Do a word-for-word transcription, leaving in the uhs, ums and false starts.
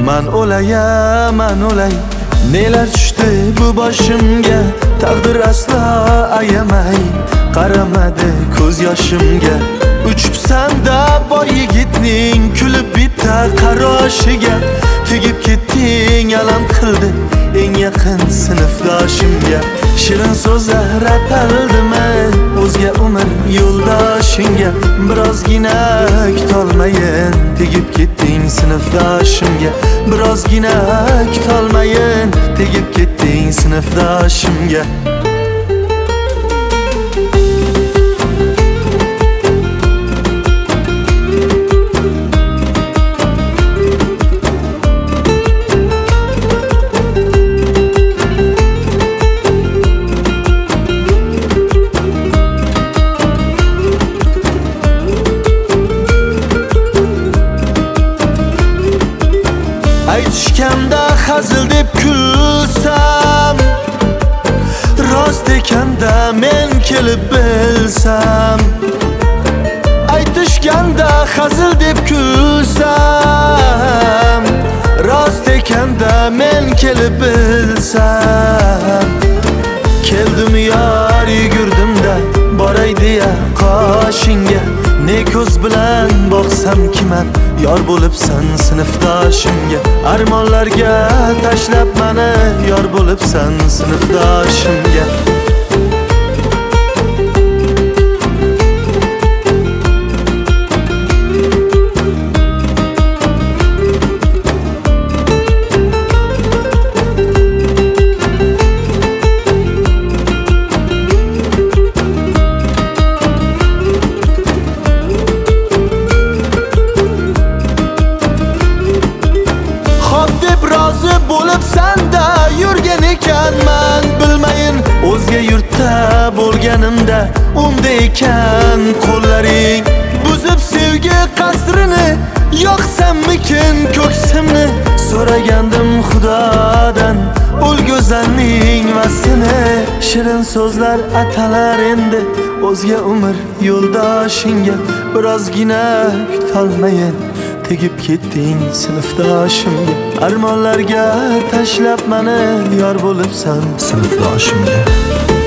Man o'lay, man o'lay, nelar tushdi bu boshimga. Taqdir aslo ayamay qaramadi ko'z yoshimga. Uchibsan-da boy yigitning kulib bitta qaroshiga. Tegib ketding alam qildi eng yaqin sinfdoshimga. Shirin so'zlar ataldimi o'zga umr yo'ldoshingga. Birozgina kutolmayin tegib ketding sinfdoshimga. Birozgina kutolmayin tegib ketding sinfdoshimga. Aytishganda hazil deb kulsam, rost ekanda men kelib bilsam. Aytishganda hazil deb kulsam, rost ekanda men kelib bilsam. Keldim yor yugurdim-da boray deya qoshingga. Ne ko'z bilan boqsam kiman yor bo'libsan sinfdoshimga. Armonlarga tashlab mani yor bo'libsan sinfdoshimga. Rozi bo'libsan-da yurgan ekanman bilmayin. O'zga yurtda bo'lganimda unda ekan qo'llaring. Buzib sevgi qasrini yoqsammikin ko'ksimni. So'ragandim Xudodan ul go'zalning vasini. Shirin so'zlar atalar endi o'zga umr yo'ldoshingga. Birozgina kutolmayin tegib ketding sinfdoshimga. Armonlarga tashlab mani yor bo'libsan sinfdoshimga.